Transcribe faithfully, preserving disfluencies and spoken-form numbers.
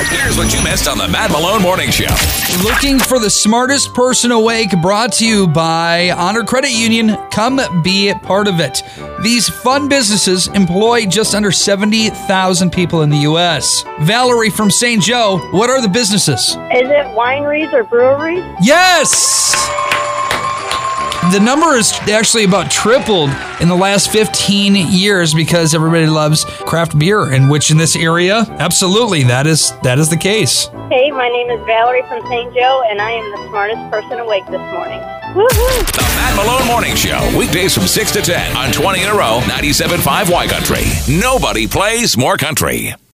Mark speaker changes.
Speaker 1: Here's what you missed on the Matt Malone Morning Show.
Speaker 2: Looking for the smartest person awake, brought to you by Honor Credit Union. Come be part of it. These fun businesses employ just under seventy thousand people in the U S. Valerie from Saint Joe, what are the businesses?
Speaker 3: Is it wineries or breweries?
Speaker 2: Yes! The number is actually about tripled in the last fifteen years because everybody loves craft beer, and which in this area, absolutely, that is that is the case.
Speaker 3: Hey, my name is Valerie from Saint Joe, and I am the smartest person awake this morning. Woo-hoo!
Speaker 1: The Matt Malone Morning Show, weekdays from six to ten on twenty in a row, ninety-seven point five Y Country. Nobody plays more country.